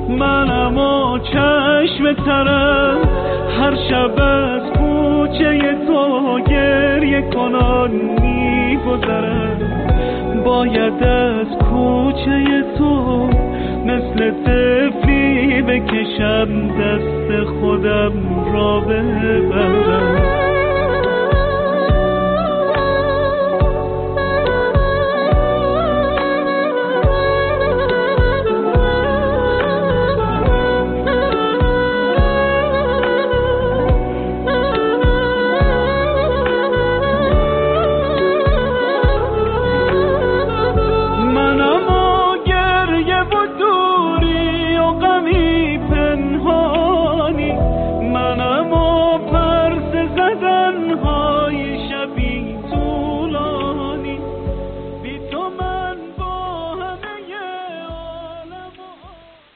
منم و چشم ترم هر شب از کوچه تو گریه کنان میگذرم. باید از کوچه تو مثل طفلی بکشم دست خودم را ببرم.